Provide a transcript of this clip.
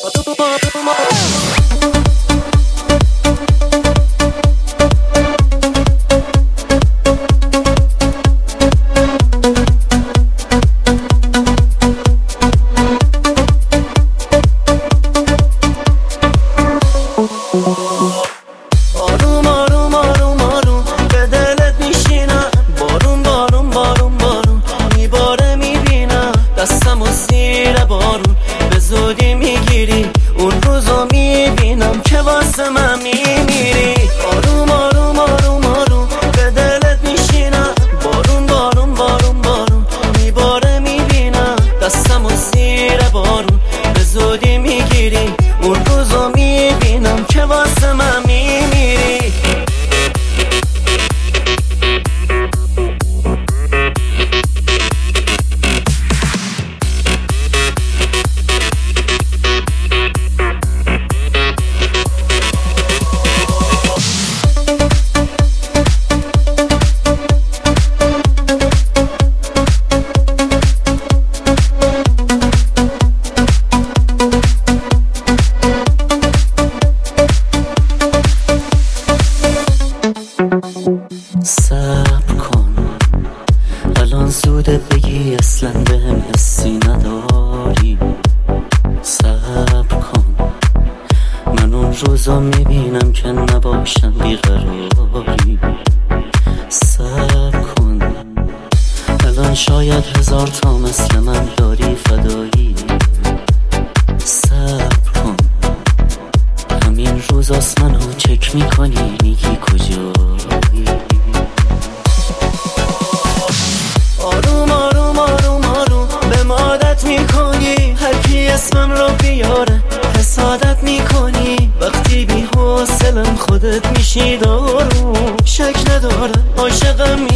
آروم آروم آروم آروم به دلت میشینم، بارون بارون بارون بارون میباره میبینم، دستم و زیر بارون به زودی میگیری، اون روزو میبینم که واسه من میمیری. آروم آروم آروم آروم به دلت میشینم، بارون بارون بارون بارون میباره میبینم، دستم و زیر بارون به زودی میگیری، اون روزو میبینم که واسه من میمیری. صبر کن الان زوده بگی اصلا بهم حسی نداری. صبر کن من اون روزا میبینم که نباشم بیقراری. صبر کن الان شاید 1000 تا مثل من داری فدایی. صبر کن همین روزاست منو چک میکنی میگی کجایی. آروم آروم آروم آروم به مادت میکنی، هر کی اسمم رو بیاره حسادت میکنی، وقتی بی حوصلم خودت میشی دارو. شک نداره عاشقم